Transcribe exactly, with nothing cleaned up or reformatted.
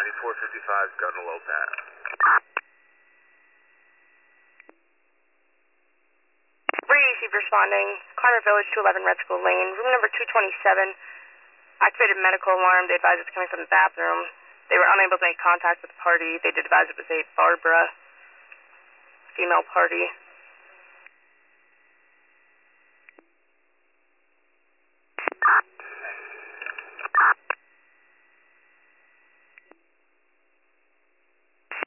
ninety-four fifty-five, gun to low pass. Brady received responding. Climate Village, two eleven Red School Lane, room number two twenty-seven. Activated medical alarm. They advised it's coming from the bathroom. They were unable to make contact with the party. They did advise it was a Barbara female party.